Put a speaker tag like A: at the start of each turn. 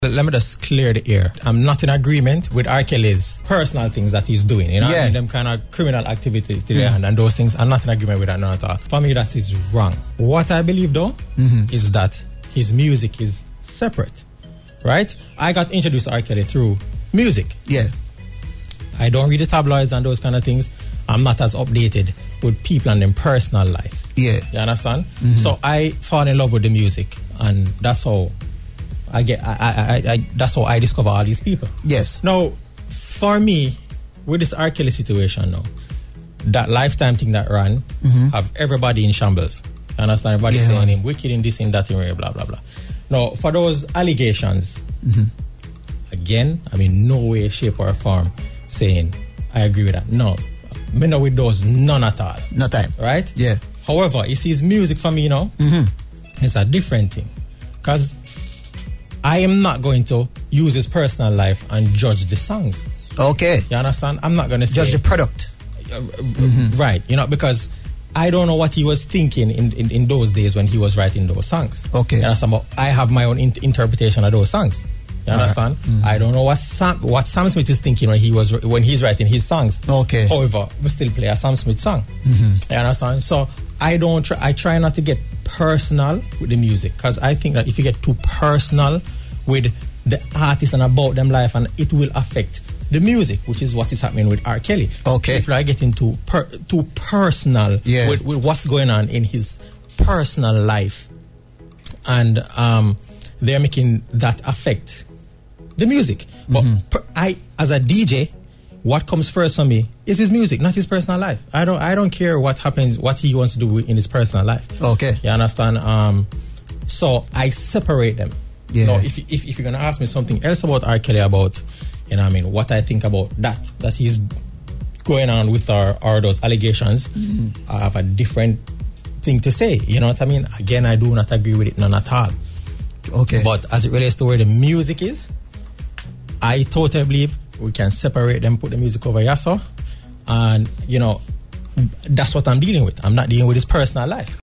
A: Let me just clear the air. I'm not in agreement with R. Kelly's personal things that he's doing. You know, I mean, them kind of criminal activity today and those things. I'm not in agreement with that, not at all. For me, that is wrong. What I believe, though, is that his music is separate, right? I got introduced to R. Kelly through music.
B: Yeah.
A: I don't read the tabloids and those kind of things. I'm not as updated with people and their personal life.
B: Yeah.
A: You understand? So I fall in love with the music, and that's how that's how I discover all these people.
B: Yes.
A: Now, for me, with this R. Kelly situation now, that Lifetime thing that ran, have everybody in shambles. You understand? Everybody saying him wicked in this, in that, in blah, blah, blah. Now, for those allegations, again, I mean, no way, shape, or form saying, I agree with that. No. Me know with those, none at all.
B: No time.
A: Right?
B: Yeah.
A: However, you see, his music for me, you know, it's a different thing. Because I am not going to use his personal life and judge the song.
B: Okay.
A: You understand? I'm not going to
B: judge the product.
A: Right. You know, because I don't know what he was thinking in those days when he was writing those songs.
B: Okay.
A: You understand? But I have my own interpretation of those songs. You understand? I don't know what Sam Smith is thinking when he's writing his songs.
B: Okay.
A: However, we still play a Sam Smith song. You understand? So I try not to get personal with the music, because I think that if you get too personal with the artist and about them life, and it will affect the music, which is what is happening with R. Kelly.
B: Okay.
A: People are getting too personal with what's going on in his personal life, and they're making that affect the music. But I, as a DJ, what comes first for me is his music, not his personal life. I don't care what happens, what he wants to do in his personal life. Okay. You understand? So I separate them. Yeah. Now, if you're gonna ask me something else about R. Kelly, about, you know what I mean, what I think about that he's going on with our those allegations, I have a different thing to say. You know what I mean? Again, I do not agree with it, none at all. Okay. But as it relates to where the music is, I totally believe we can separate them, put the music over here, so, and, you know, that's what I'm dealing with. I'm not dealing with his personal life.